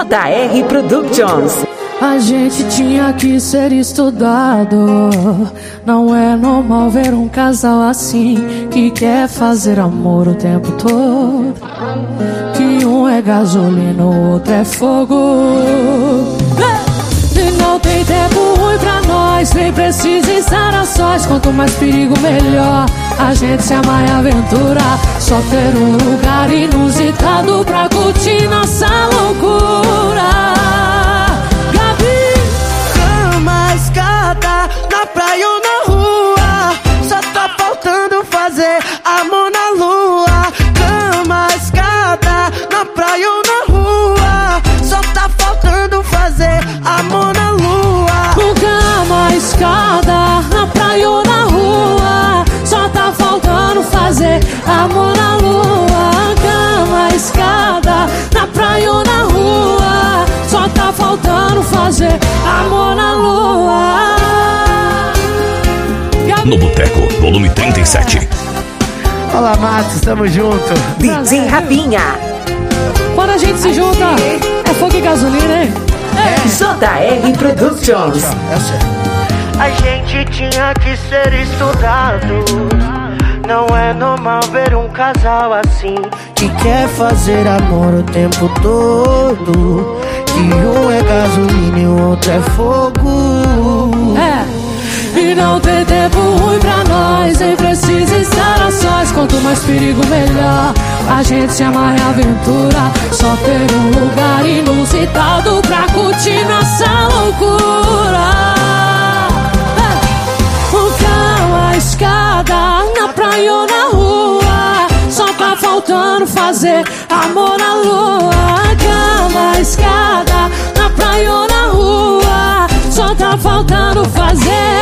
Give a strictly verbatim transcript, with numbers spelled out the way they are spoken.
J R Productions. A gente tinha que ser estudado. Não é normal ver um casal assim que quer fazer amor o tempo todo. Que um é gasolina, o outro é fogo. E não tem tempo ruim pra nós, nem precisa estar a sós. Quanto mais perigo, melhor. A gente se ama e aventura. Só ter um lugar inusitado pra curtir nossa loucura. Na praia ou na rua, só tá faltando fazer amor na lua. Cama, escada, na praia ou na rua, só tá faltando fazer amor na lua. Cama, escada, na praia ou na rua, só tá faltando fazer amor na lua. Cama, escada, na praia ou na rua, só tá faltando fazer amor na lua. No Boteco, volume trinta e sete. Olá, Matos, tamo junto. D J Rabinha. Quando a gente se junta, é fogo e gasolina, hein? É. J R Productions. A gente tinha que ser estudado. Não é normal ver um casal assim que quer fazer amor o tempo todo. Que um é gasolina e o outro é fogo. É. E não tem tempo ruim pra nós, nem precisa estar a sós. Quanto mais perigo, melhor. A gente se ama em aventura. Só ter um lugar inusitado pra curtir nossa loucura. É. Um carro, a escada, na praia ou na rua, só tá faltando fazer amor na lua. Cama, escada, na praia ou na rua, só tá faltando fazer